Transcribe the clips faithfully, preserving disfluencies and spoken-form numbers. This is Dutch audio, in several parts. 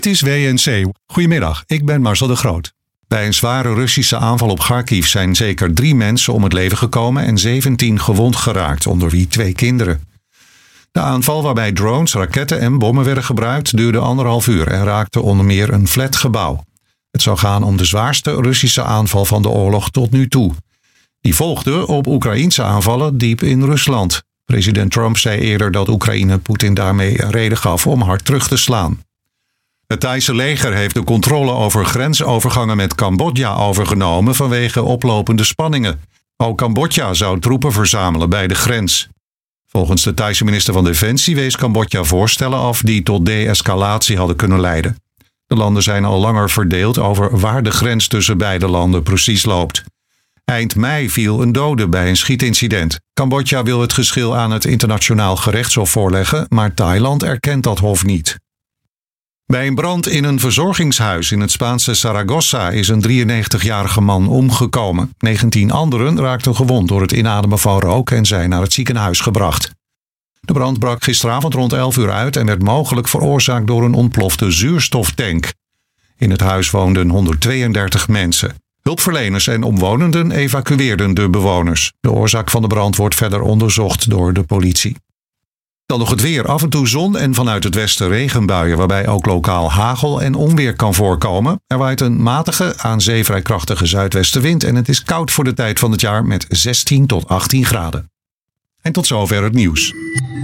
Het is W N C. Goedemiddag, ik ben Marcel de Groot. Bij een zware Russische aanval op Kharkiv zijn zeker drie mensen om het leven gekomen en zeventien gewond geraakt, onder wie twee kinderen. De aanval, waarbij drones, raketten en bommen werden gebruikt, duurde anderhalf uur en raakte onder meer een flatgebouw. Het zou gaan om de zwaarste Russische aanval van de oorlog tot nu toe. Die volgde op Oekraïense aanvallen diep in Rusland. President Trump zei eerder dat Oekraïne Poetin daarmee reden gaf om hard terug te slaan. Het Thaise leger heeft de controle over grensovergangen met Cambodja overgenomen vanwege oplopende spanningen. Ook Cambodja zou troepen verzamelen bij de grens. Volgens de Thaise minister van Defensie wees Cambodja voorstellen af die tot de-escalatie hadden kunnen leiden. De landen zijn al langer verdeeld over waar de grens tussen beide landen precies loopt. Eind mei viel een dode bij een schietincident. Cambodja wil het geschil aan het internationaal gerechtshof voorleggen, maar Thailand erkent dat hof niet. Bij een brand in een verzorgingshuis in het Spaanse Zaragoza is een drieënnegentigjarige man omgekomen. negentien anderen raakten gewond door het inademen van rook en zijn naar het ziekenhuis gebracht. De brand brak gisteravond rond elf uur uit en werd mogelijk veroorzaakt door een ontplofte zuurstoftank. In het huis woonden honderdtweeëndertig mensen. Hulpverleners en omwonenden evacueerden de bewoners. De oorzaak van de brand wordt verder onderzocht door de politie. Dan nog het weer. Af en toe zon en vanuit het westen regenbuien, waarbij ook lokaal hagel en onweer kan voorkomen. Er waait een matige, aan zee vrij krachtige zuidwestenwind en het is koud voor de tijd van het jaar met zestien tot achttien graden. En tot zover het nieuws.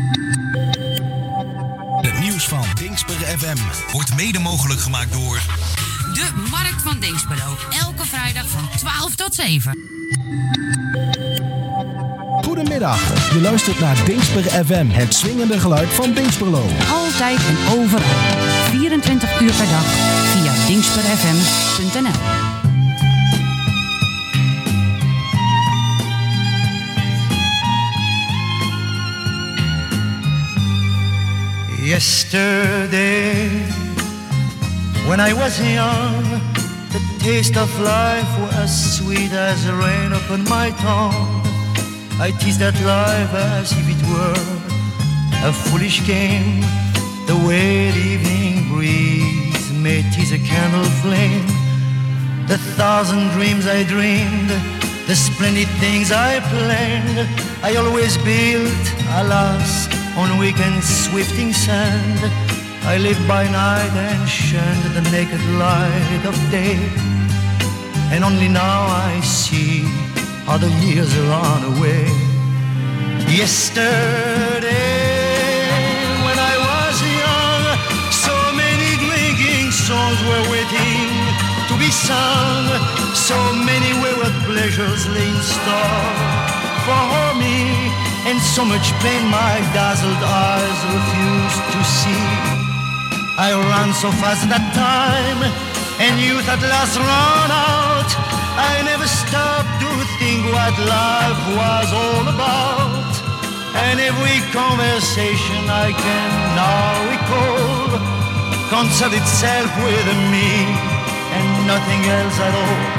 Het nieuws van Dingsper F M wordt mede mogelijk gemaakt door de Markt van Dingsperlo. Elke vrijdag van twaalf tot zeven. Goedemiddag, je luistert naar Dingsper F M, het swingende geluid van Dingsperlo. Altijd en overal, vierentwintig uur per dag, via dingsper f m punt n l. Yesterday, when I was young, the taste of life was sweet as rain upon my tongue. I teased at life as if it were a foolish game, the way the evening breeze may tease a candle flame. The thousand dreams I dreamed, the splendid things I planned, I always built, alas, on weak and swifting sand. I lived by night and shunned the naked light of day, and only now I see how the years run away. Yesterday, when I was young, so many drinking songs were waiting to be sung. So many wayward pleasures lay in store for me, and so much pain my dazzled eyes refused to see. I ran so fast that time, and youth at last ran out. I never stopped to think what life was all about, and every conversation I can now recall concerned itself with me and nothing else at all.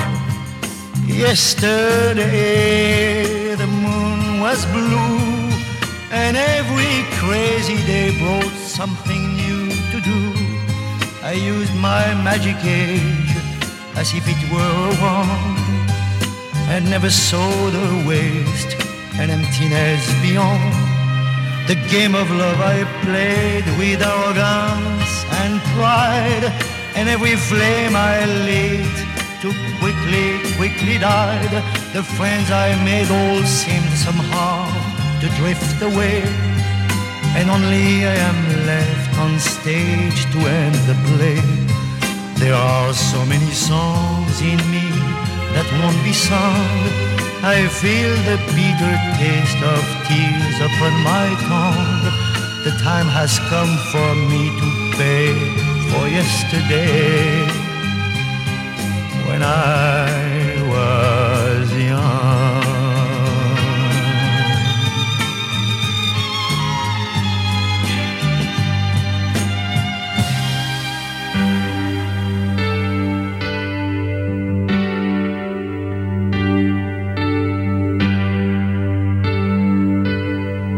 Yesterday the moon was blue, and every crazy day brought something new to do. I used my magic age as if it were a wand, and never saw the waste and emptiness beyond. The game of love I played with arrogance and pride, and every flame I lit too quickly, quickly died. The friends I made all seemed somehow to drift away, and only I am left on stage to end the play. There are so many songs in me that won't be sung. I feel the bitter taste of tears upon my tongue. The time has come for me to pay for yesterday, when I was young.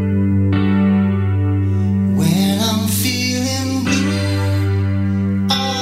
When I'm feeling blue, all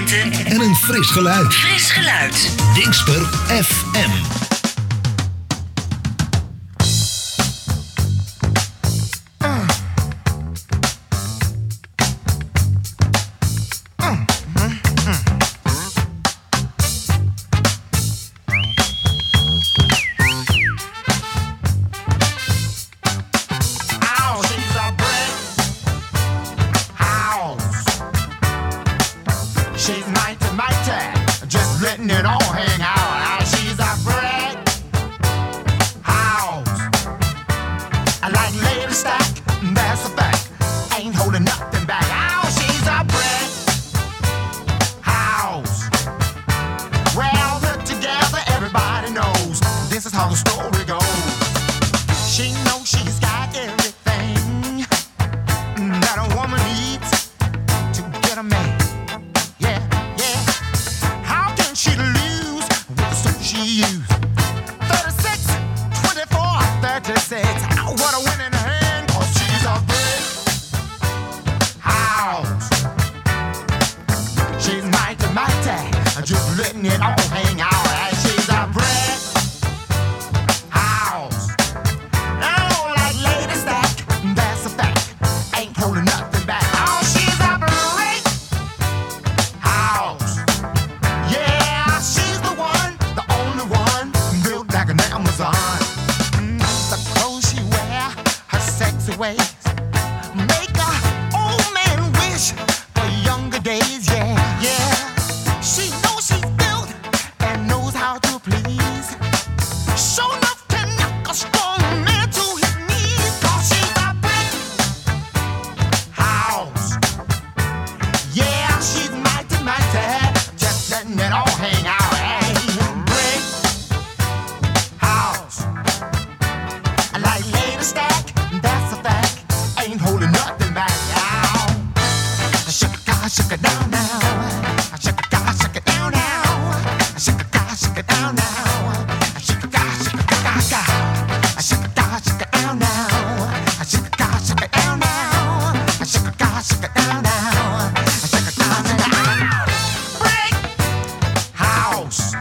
warmte En een fris geluid. Fris geluid. Dingsper F M.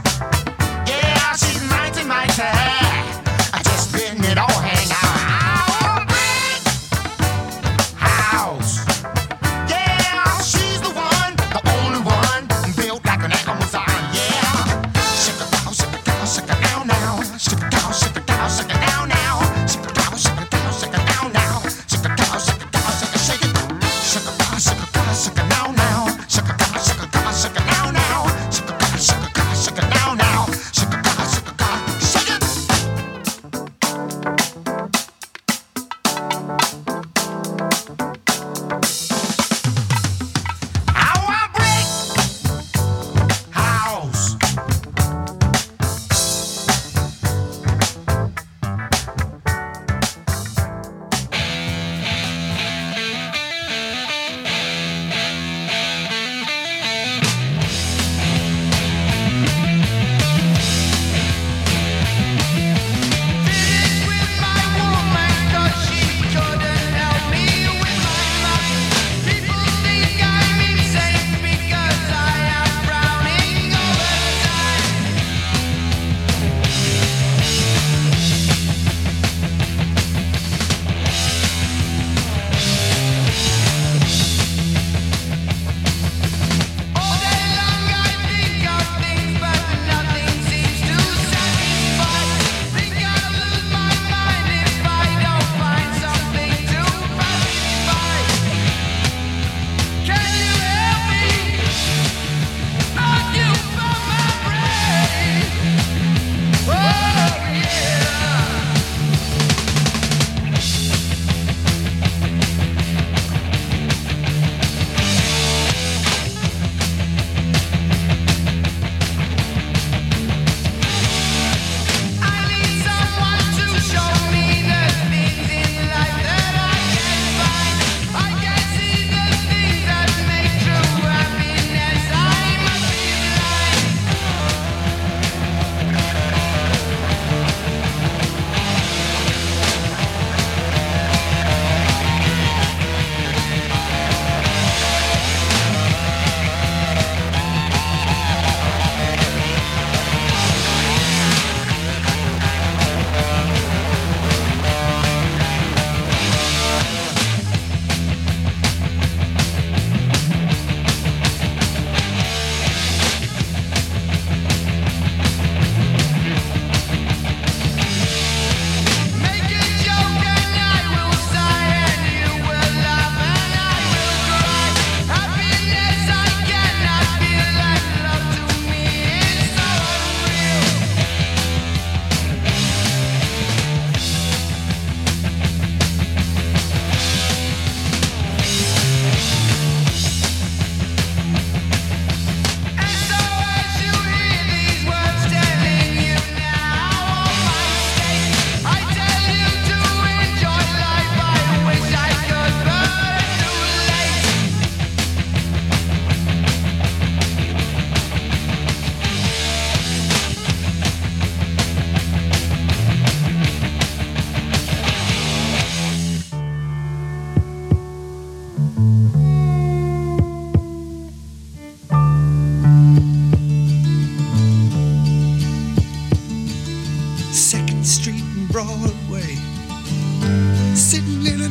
It all hang out.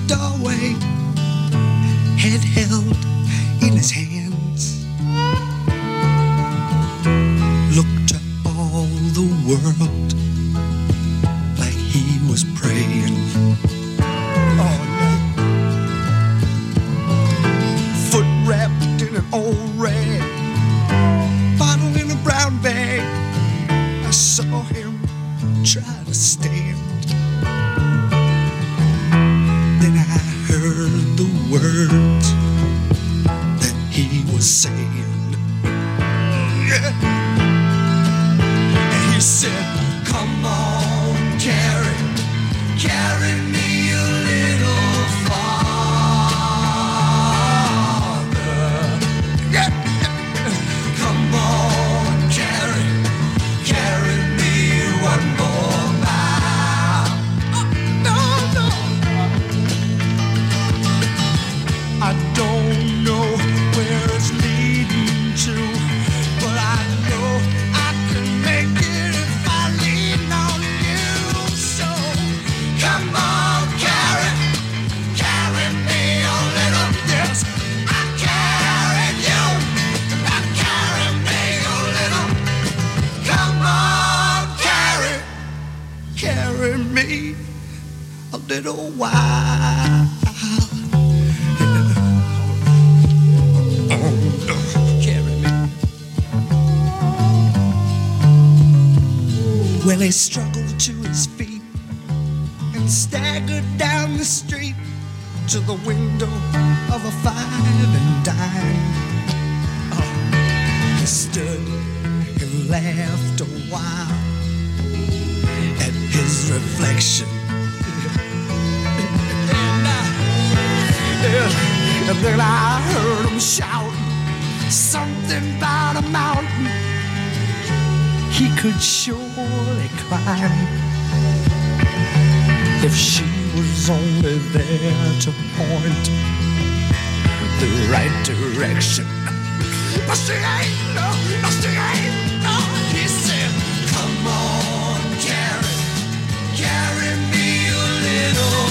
doorway, head held in his hands, looked to all the world like he was praying. Oh no. Foot wrapped in an old rag, bottle in a brown bag. I saw him try to stand. Then I heard the words that he was saying. Yeah. And he said, come on, carry, carry me a little farther. Yeah. Come on, carry, carry me one more mile. Oh, no, no. I don't know where it's leading to, but I know I can make it if I lean on you. So come on, carry, carry me a little. Yes, I carried you. I carry me a little. Come on, carry, carry me a little while. Carry me. Well, he struggled to his feet and staggered down the street to the window of a five and dime. Oh, he stood and laughed a while at his reflection. And, I, and then I heard him shout something about a mountain he could surely climb if she was only there to point the right direction. But she ain't, no, no, she ain't, no. He said, come on, carry, carry me a little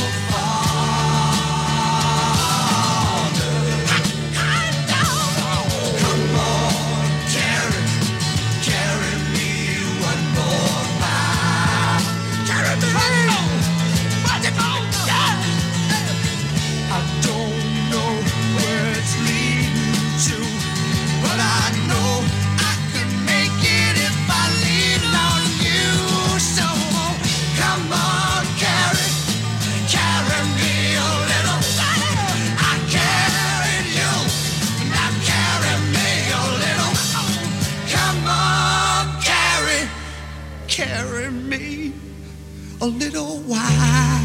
farther. I know. Come on, carry, carry me one more mile. Carry me. What's it called? Yeah. I don't know where it's leading to, but I know I can make it if I lean on you. So come on, carry, carry me a little. I carried you, now carry me a little. Come on, carry, carry me a little while.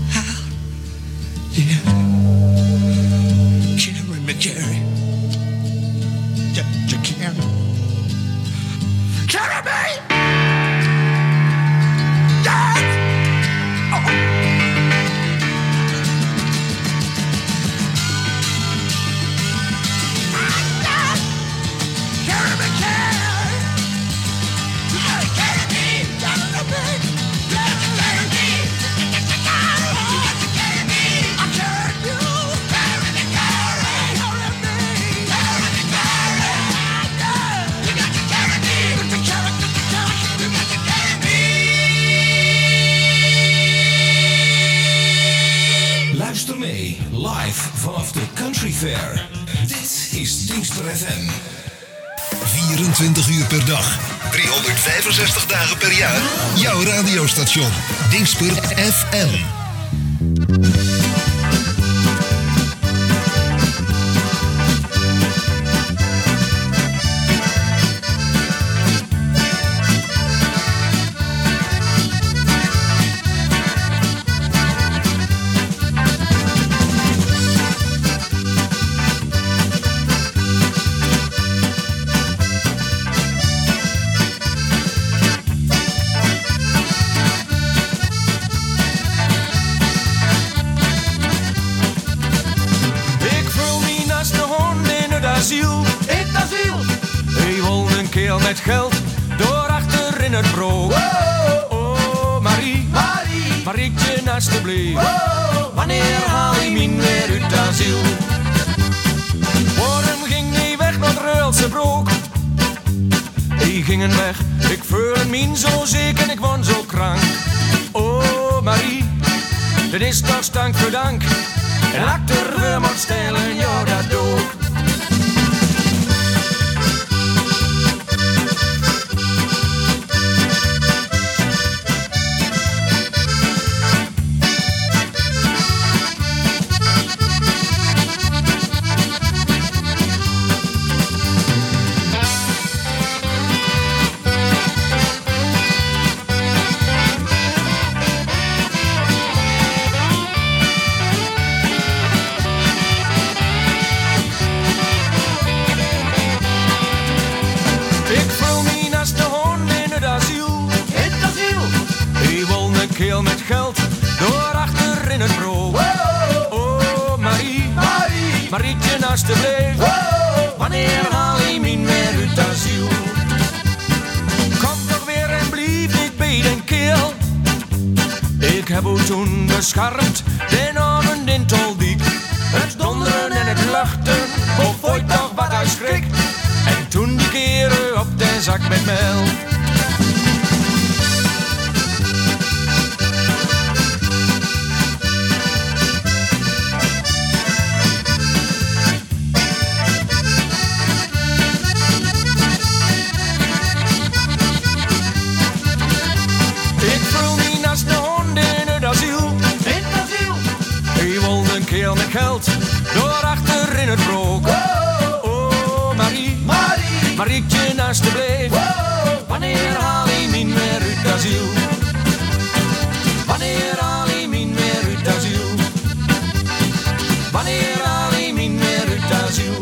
Yeah. Carry me, carry. You, you can. Carry me! Yes! Oh. Yes! Carry me, carry! Carry, carry me! Carry me! Carry me! Carry me! I carried you! Carry me, carry! Carry me! Carry me, carry! You got to carry me! You got to carry, got to carry, you got to carry me! Luister mee, live vanaf de Country Fair. Dit is Dingsper F M. vierentwintig uur per dag, driehonderdvijfenzestig dagen per jaar. Jouw radiostation, Dingsper F M. asiel. In het asiel. Hij woont een keel met geld door achter in het brood. Oh, oh, Marie, Marie, Marietje alsjeblieft. Wanneer haal je hij min weer uit asiel. Waarom ging hij weg naar Reulse Broek? Die gingen weg, ik voelde me zo ziek en ik was zo krank. Oh Marie, dit is toch stank voor dank. En achter we moet stellen, ja dat ook. Keel met geld door achter in het brood. Wow. Oh Marie, Marie, Marietje alsjeblieft. Wow. Wanneer haal je me weer uit asiel? Kom toch weer en blijf niet bij den keel. Ik heb u toen beschermd, den avond in Toldiek. Het donderen en het luchten, of ooit toch wat uit schrik. En toen die keren op de zak met meel. Met geld door achter in het broek. Wow. Oh Marie, Marie, Marietje alsjeblieft. Wow. Wanneer haal je me weer uit asiel? Wanneer haal je me weer uit asiel? Wanneer haal je me weer uit asiel?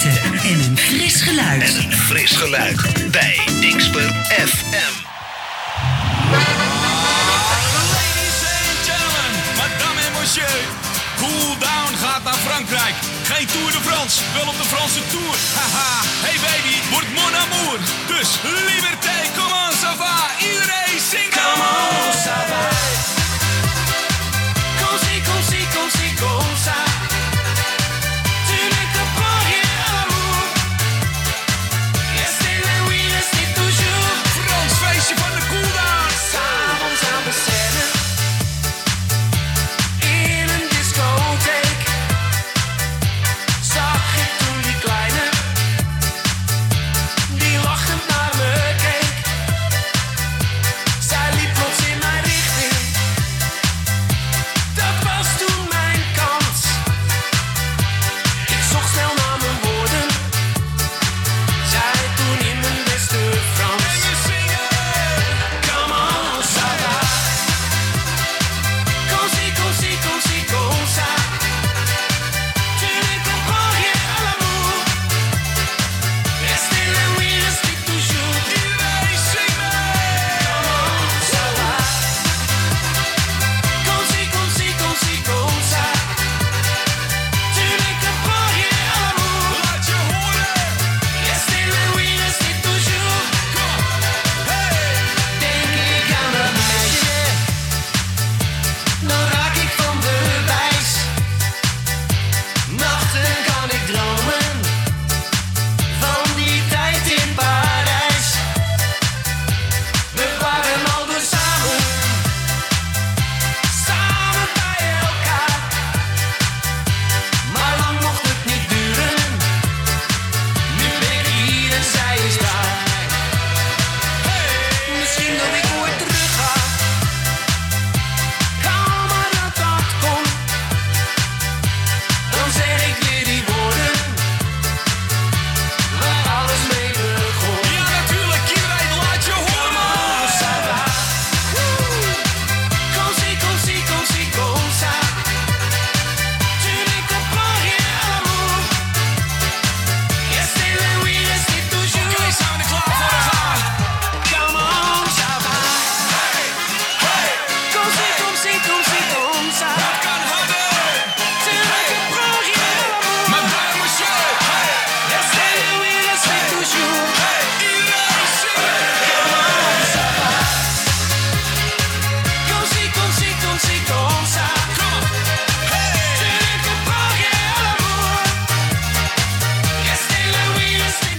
artiesten en een fris geluid. En een fris geluid bij Dingsper F M. Ladies and gentlemen, madame et monsieur. Cool Down gaat naar Frankrijk. Geen Tour de France, wel op de Franse Tour. Haha, hey baby, wordt mon amour. Dus liberté, comment ça va? Iedereen zingt. Comment ça va? Comme si, comme si, comme si, comme ça. Tu ne comprends rien à l'amour. Restez là, oui, restez toujours. Frans feestje van de Cool Down. S'avonds aan de scène. In een discotheek. Zag ik toen die kleine. Die lachend naar me keek. Zij liep plots in mijn richting. Dat was toen mijn kans. Ik zocht snel naar mijn woorden. Zei toen in mijn beste Frans. En je zingen. Comment ça va? Comme si, comme si, comme si, comme ça. Tu ne comprends rien à l'amour. Restez là, oui, restez toujours. Iedereen zingen. Comment ça va? Comme si, comme si, comme si, comme ça. Tu ne comprends rien à l'amour. Laat je horen. Restez là, oui, restez toujours. Hey. Denk ik aan dat meisje, dan raak ik van de wijs. Nachten kan ik dromen van die tijd in Parijs. We waren altijd samen, samen bij elkaar. Maar lang mocht het niet duren. Nu ben ik hier en zij is daar. Misschien dat ik ooit terug ga. Kan maar dat dat komt. Dan zeg ik weer die woorden waar alles mee begon. Ja, natuurlijk, iedereen laat je horen. Comment ça va? Comme si, comme si, comme si, comme ça. Tu ne comprends rien à l'amour. Restez là, oui, restez toujours. Oké, zijn we er klaar voor? Dan gaan we. Comment ça va? Hey, hey. Comme si, comme si, comme si, comme ça. Dat kan harder. Tu ne comprends rien à l'amour. Madame, monsieur. Hey. Restez là, oui, restez toujours. Hey. Iedereen zingen. Comment ça va? Comme si, comme si, comme si, comme ça. Come on. Hey. Tu ne comprends rien à l'amour. Restez là, oui, restez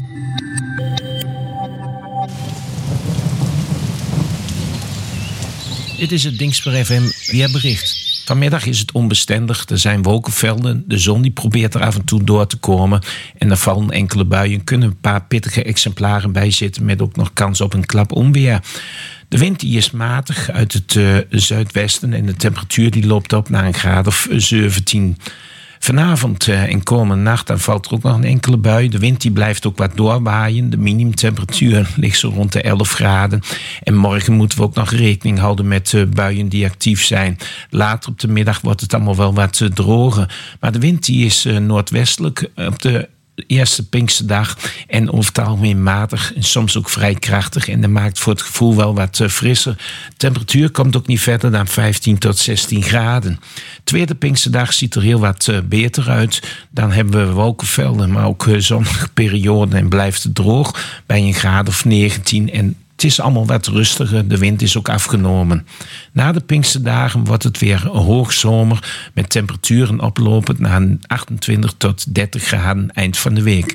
Dit is het Dingsper F M weerbericht. Vanmiddag is het onbestendig. Er zijn wolkenvelden. De zon die probeert er af en toe door te komen. En er vallen enkele buien. Kunnen een paar pittige exemplaren bij zitten. Met ook nog kans op een klap onweer. De wind die is matig uit het uh, zuidwesten. En de temperatuur die loopt op naar een graad of zeventien. Vanavond uh, en komende nacht dan valt er ook nog een enkele bui. De wind die blijft ook wat doorwaaien. De minimumtemperatuur ligt zo rond de elf graden. En morgen moeten we ook nog rekening houden met uh, buien die actief zijn. Later op de middag wordt het allemaal wel wat uh, droger. Maar de wind die is uh, noordwestelijk op de eerste Pinksterdag en over het algemeen matig en soms ook vrij krachtig. En dat maakt voor het gevoel wel wat uh, frisser. De temperatuur komt ook niet verder dan vijftien tot zestien graden. Tweede Pinksterdag ziet er heel wat uh, beter uit. Dan hebben we wolkenvelden, maar ook uh, zonnige perioden en blijft het droog bij een graad of negentien. En het is allemaal wat rustiger. De wind is ook afgenomen. Na de Pinksterdagen wordt het weer hoogzomer met temperaturen oplopend naar achtentwintig tot dertig graden eind van de week.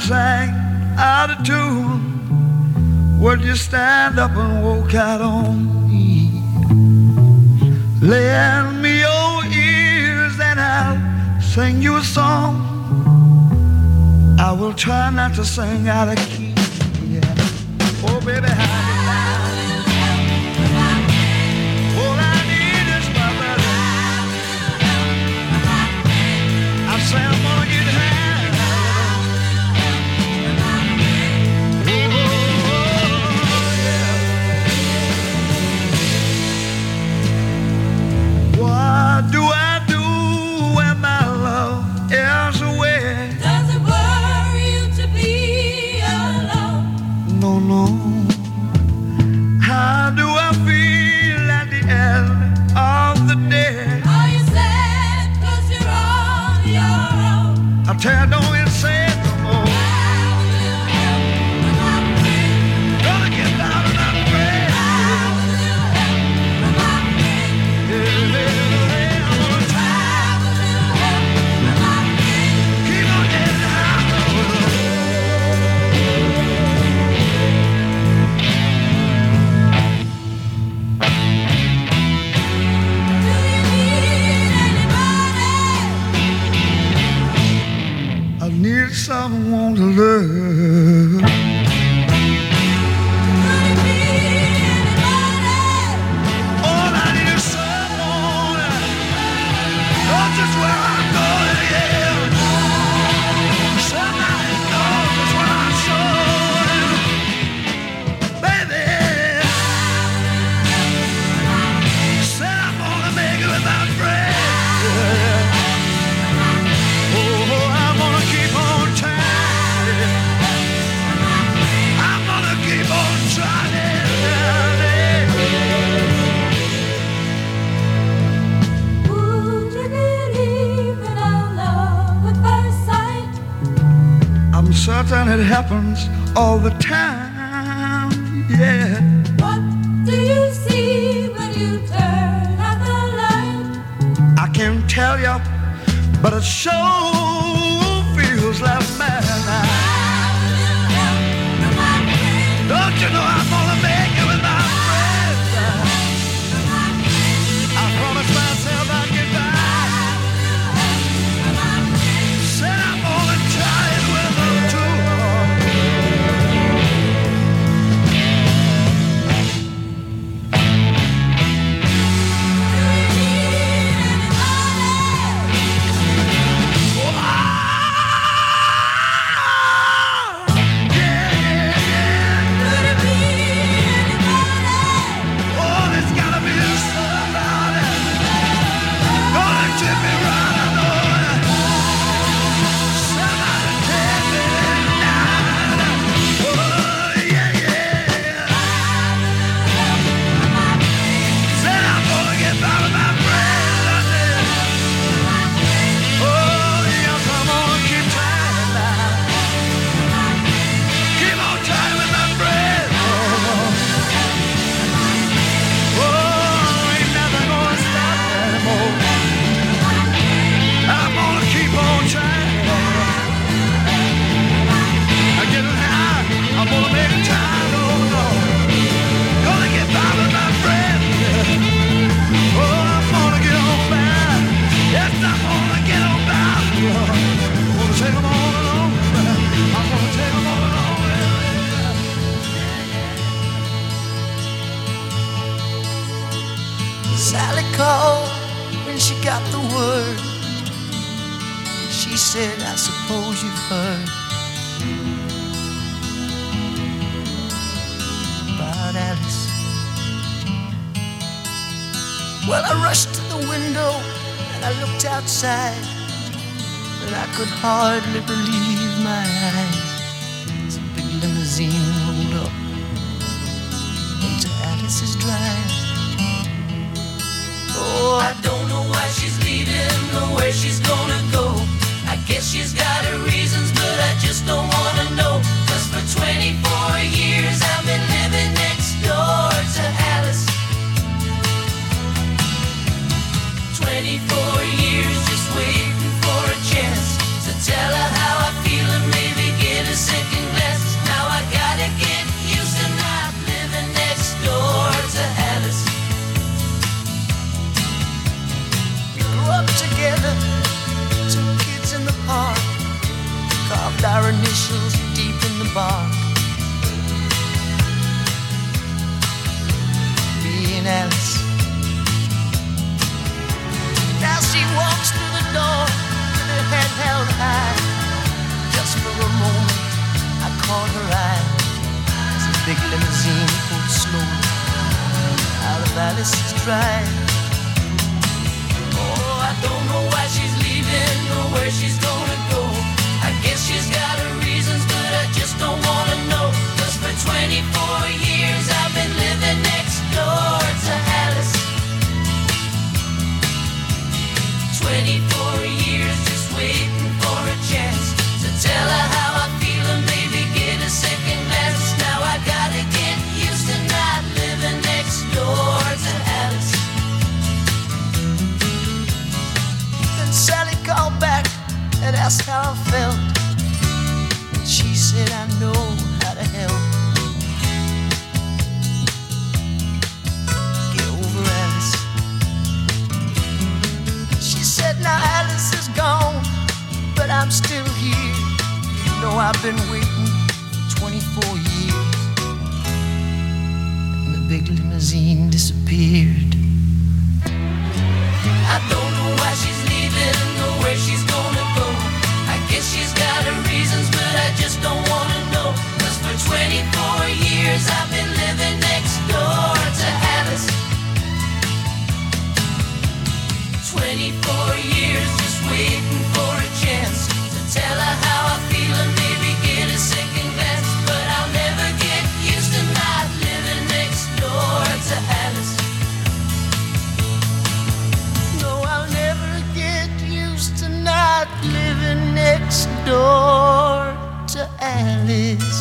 sang out of tune, would you stand up and walk out on me? Lend me your ears and I'll sing you a song. I will try not to sing out of key. Yeah. Oh, baby, how all I need is my brother. I say I'm gonna get high. What do I do when my love is away? Does it worry you to be alone? No, no. How do I feel at the end of the day? Are you sad 'cause you're on your own? I tell you, don't even say it no more. Gonna get out of my bed. Need someone to love. All I need is someone. Know just where I'm going, yeah. Somebody knows when I'm showing, baby. Said I'm gonna make it with my friend. Oh, I'm gonna keep on trying. I'm gonna keep on trying. Would you believe in our love at first sight? I'm certain it happens all the time, yeah. What do you see when you turn out the light? I can't tell you, but it sure feels like madness. Don't you know I'm gonna make it with my friends? I promised myself I'd get back. Said I'm gonna try it with them too. Sally called when she got the word. She said, I suppose you've heard about Alice. Well, I rushed to the window and I looked outside, but I could hardly believe my eyes. As a big limousine rolled up into Alice's drive. Oh, I don't know why she's leaving or where she's gonna go. I guess she's got her reasons, but I just don't wanna know. 'Cause for twenty-four years I've been living next door to Alice. twenty-four years just waiting for a chance to tell her how I feel and maybe get a initials deep in the bark. Being Alice. Now she walks through the door with her head held high. Just for a moment I caught her eye as a big limousine pulled slowly out of Alice's drive. Oh, I don't know why she's leaving or where she's gonna go. I guess she's got her reasons, but I just don't wanna know. Cause for twenty-four years I've been living next door to Alice. twenty-four years just waiting for a chance to tell her how I feel and maybe get a second glance. Now I gotta get used to not living next door to Alice. Then Sally called back and asked how I felt. She said I know how to help. Get over Alice. She said now Alice is gone, but I'm still here. You know I've been waiting for twenty-four years. And the big limousine disappeared. I don't know why she's leaving or where she's gonna go. I guess she's got her reasons, but I just don't wanna know. Cause for twenty-four years I've been living next door to Alice. twenty-four years just waiting for a chance to tell her how I feel and maybe get a second glance. But I'll never get used to not living next door to Alice. No, I'll never get used to not living next door to Alice.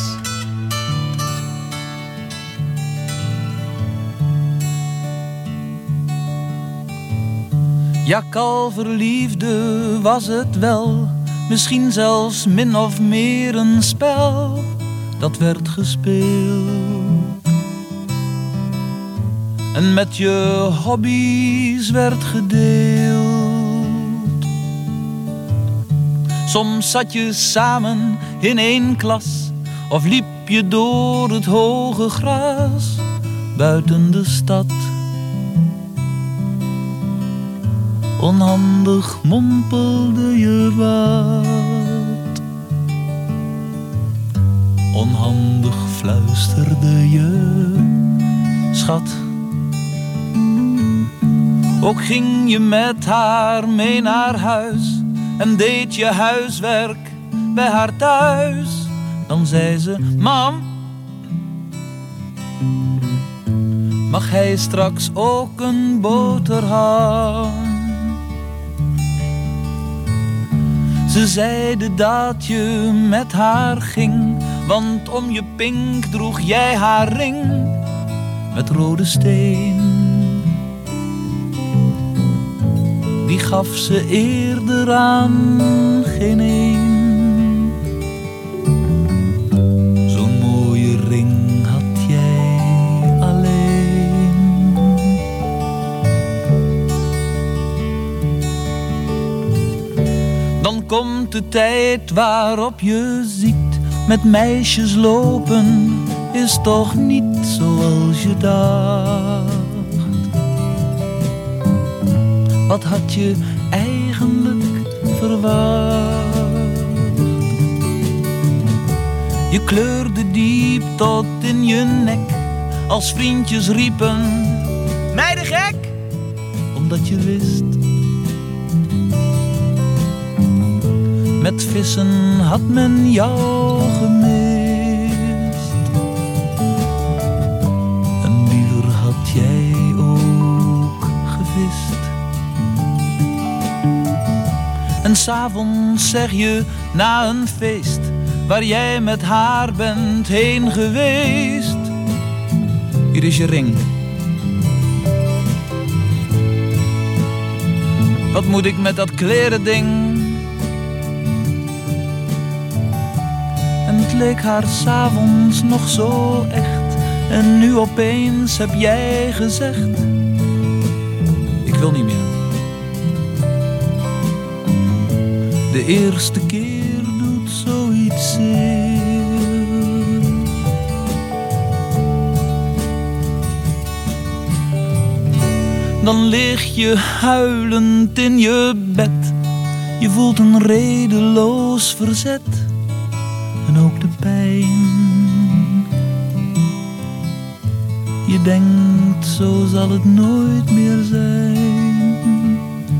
Ja, kalverliefde was het wel, misschien zelfs min of meer een spel dat werd gespeeld. En met je hobby's werd gedeeld. Soms zat je samen in één klas of liep je door het hoge gras buiten de stad. Onhandig mompelde je wat. Onhandig fluisterde je, schat. Ook ging je met haar mee naar huis en deed je huiswerk bij haar thuis. Dan zei ze, mam, mag hij straks ook een boterham? Ze zeiden dat je met haar ging, want om je pink droeg jij haar ring met rode steen. Die gaf ze eerder aan geen een. Zo'n mooie ring had jij alleen. Dan komt de tijd waarop je ziet, met meisjes lopen is toch niet zoals je dacht. Wat had je eigenlijk verwacht? Je kleurde diep tot in je nek, als vriendjes riepen, meiden gek, omdat je wist, met vissen had men jou gemist. En liever had jij ook gevist. En 's avonds zeg je na een feest, waar jij met haar bent heen geweest, hier is je ring. Wat moet ik met dat klerending? En het leek haar 's avonds nog zo echt, en nu opeens heb jij gezegd, ik wil niet meer. De eerste keer doet zoiets zeer. Dan lig je huilend in je bed. Je voelt een redeloos verzet en ook de pijn. Je denkt, zo zal het nooit meer zijn.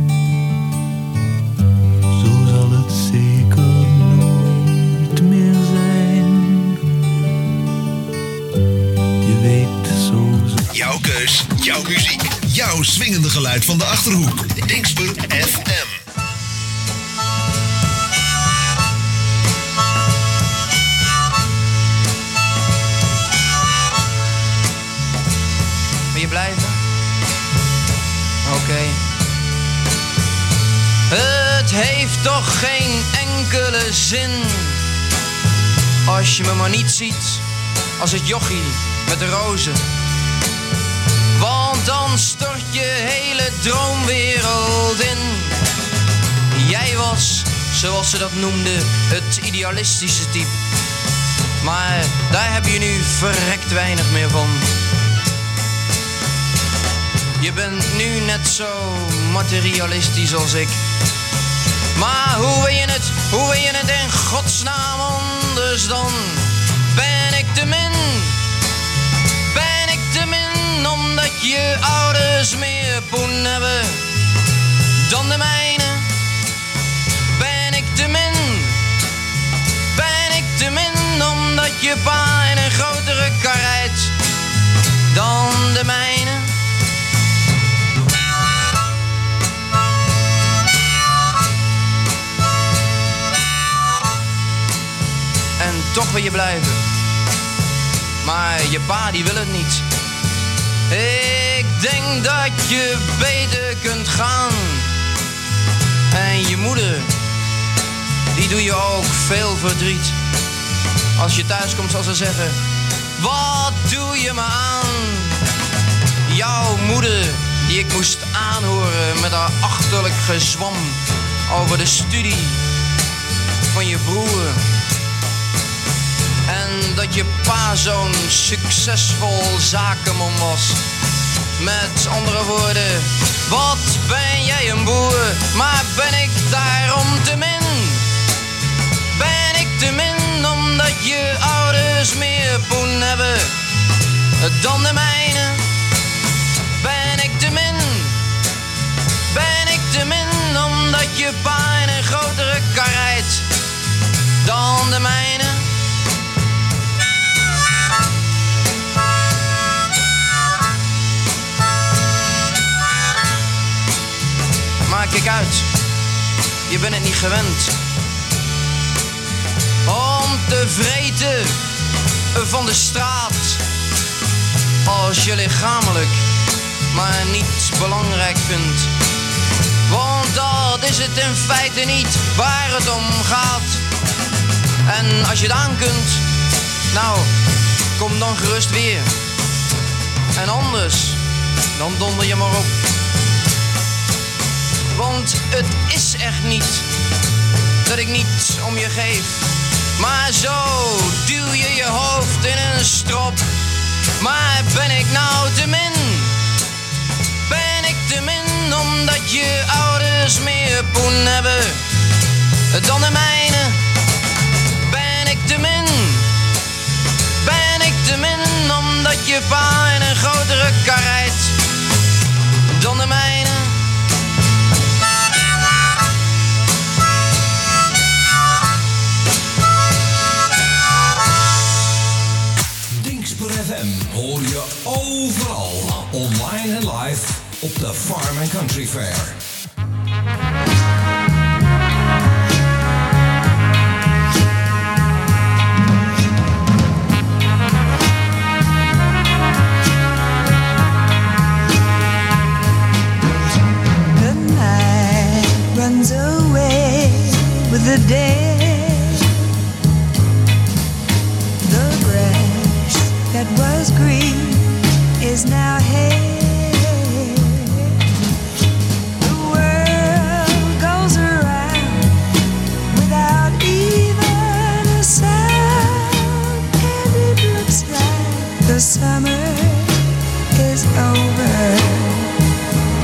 Zo zal het zeker nooit meer zijn. Je weet, zo zal... Jouw keus, jouw muziek, jouw swingende geluid van de Achterhoek. Dingsper F M. Blijven? Oké. Okay. Het heeft toch geen enkele zin als je me maar niet ziet als het jochie met de rozen. Want dan stort je hele droomwereld in. Jij was, zoals ze dat noemden, het idealistische type. Maar daar heb je nu verrekt weinig meer van. Je bent nu net zo materialistisch als ik. Maar hoe wil je het, hoe wil je het in godsnaam anders dan? Ben ik te min? Ben ik te min omdat je ouders meer poen hebben dan de mijne? Ben ik te min? Ben ik te min omdat je pa in een grotere kar rijdt dan de mijne? Toch wil je blijven. Maar je pa die wil het niet. Ik denk dat je beter kunt gaan. En je moeder, die doe je ook veel verdriet. Als je thuis komt zal ze zeggen, wat doe je me aan? Jouw moeder, die ik moest aanhoren met haar achterlijk gezwam over de studie van je broer. En dat je pa zo'n succesvol zakenman was. Met andere woorden, wat ben jij een boer, maar ben ik daarom te min? Ben ik te min omdat je ouders meer poen hebben dan de mijne? Ben ik te min? Ben ik te min omdat je pa in een grotere kar rijdt dan de mijne? Maar kijk uit, je bent het niet gewend om te vreten van de straat als je lichamelijk maar niet belangrijk vindt. Want dat is het in feite niet waar het om gaat. En als je het aan kunt, nou, kom dan gerust weer. En anders, dan donder je maar op. Want het is echt niet dat ik niet om je geef. Maar zo duw je je hoofd in een strop. Maar ben ik nou te min? Ben ik te min omdat je ouders meer poen hebben dan de mijne? Ben ik te min? Ben ik te min omdat je pa in een grotere kar rijdt dan de mijne? F M hoor je overal, online en live op de Farm and Country Fair. The night runs away with the day. That was green is now hay. The world goes around without even a sound, and it looks like the summer is over.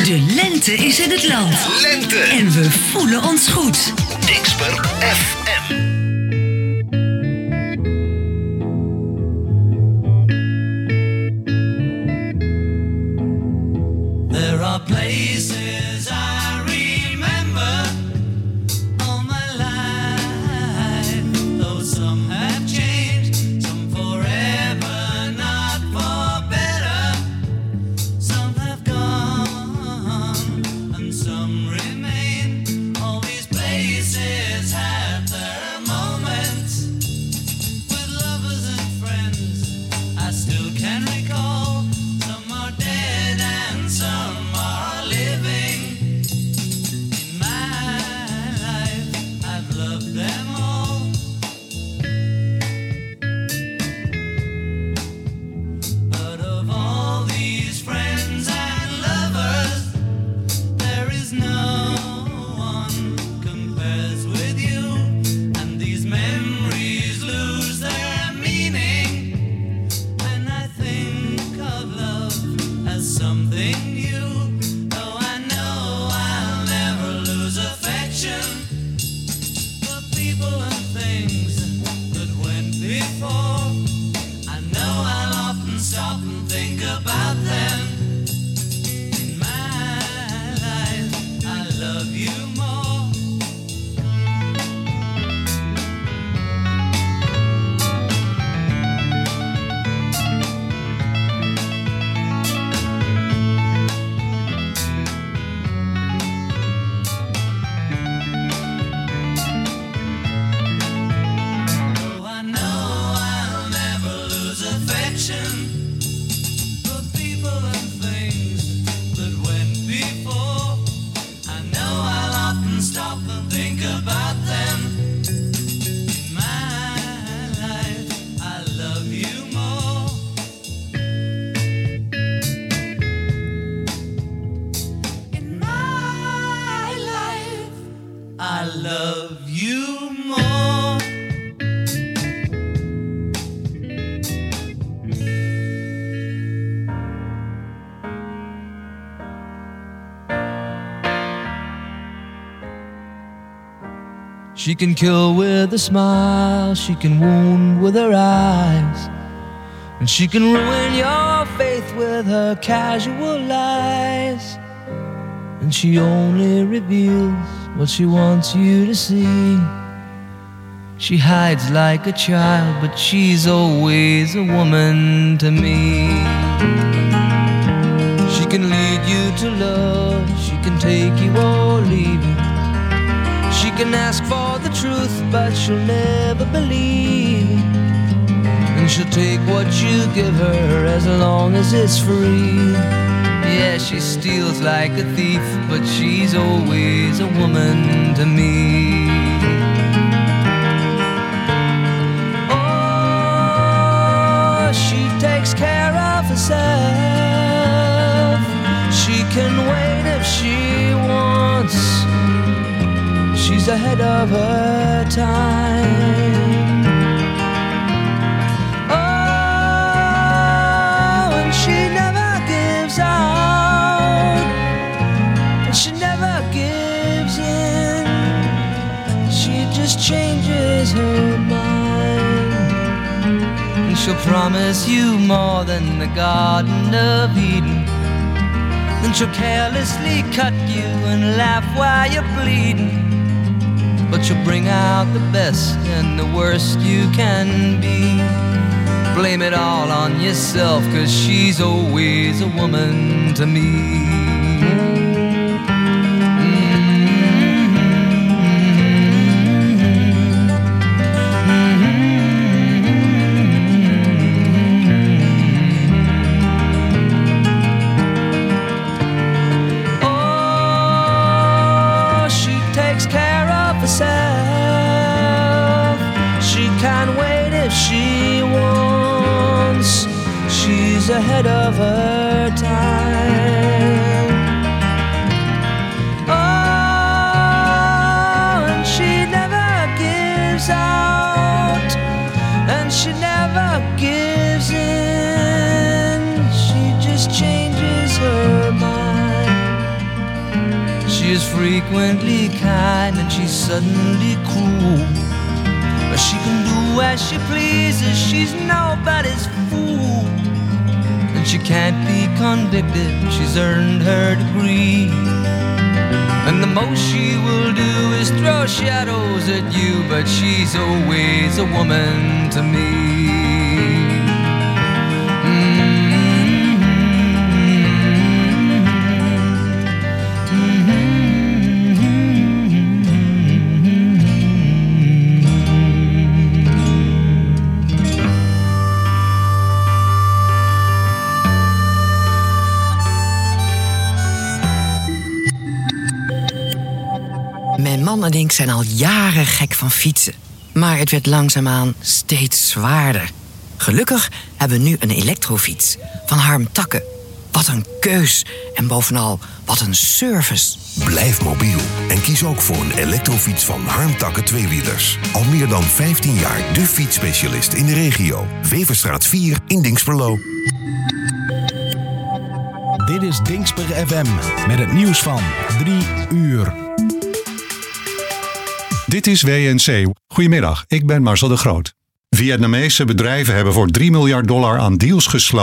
De lente is in het land. Lente. En we voelen ons goed. Dingsper F M. There are places I remember all my life, though some have changed, some forever, not for better. Some have gone and some remain. All these places have their moments with lovers and friends I still can recall. Some are dead and some are living. In my life, I've loved them all. But of all these friends and lovers, there is no one compares with you. And these memories lose their meaning when I think of love as something new. Though I know I'll never lose affection for people and things that went before. I know I'll often stop and think about them. In my life, I love you more. Though I know I'll never lose affection for people and things that went before. I know I'll often stop and think about them. In my life, I love you more. In my life, I love you more. She can kill with a smile, she can wound with her eyes, and she can ruin your faith with her casual lies. And she only reveals what she wants you to see. She hides like a child, but she's always a woman to me. She can lead you to love, she can take you or leave you. She can ask for the truth, but she'll never believe. And she'll take what you give her as long as it's free. Yeah, she steals like a thief, but she's always a woman to me. Oh, she takes care of herself. She can wait if she wants. She's ahead of her time. Oh, and she never gives out, and she never gives in. She just changes her mind, and she'll promise you more than the Garden of Eden. Then she'll carelessly cut you and laugh while you're bleeding. But you'll bring out the best and the worst you can be. Blame it all on yourself, 'cause she's always a woman to me. Oh, she takes care of herself. She can wait if she wants. She's ahead of her time. Oh, and she never gives out, and she never gives in. She just changes her mind. frequently kind and she's suddenly cruel. But she can do as she pleases, she's nobody's fool. And she can't be convicted, she's earned her degree. And the most she will do is throw shadows at you, but she's always a woman to me. Mijn man en ik zijn al jaren gek van fietsen. Maar het werd langzaamaan steeds zwaarder. Gelukkig hebben we nu een elektrofiets van Harm Takke. Wat een keus en bovenal wat een service. Blijf mobiel en kies ook voor een elektrofiets van Harm Takke Tweewielers. Al meer dan vijftien jaar de fietsspecialist in de regio. Weverstraat vier in Dinxperlo. Dit is Dinxper F M met het nieuws van drie uur. Dit is W N C. Goedemiddag, ik ben Marcel de Groot. Vietnamese bedrijven hebben voor drie miljard dollar aan deals gesloten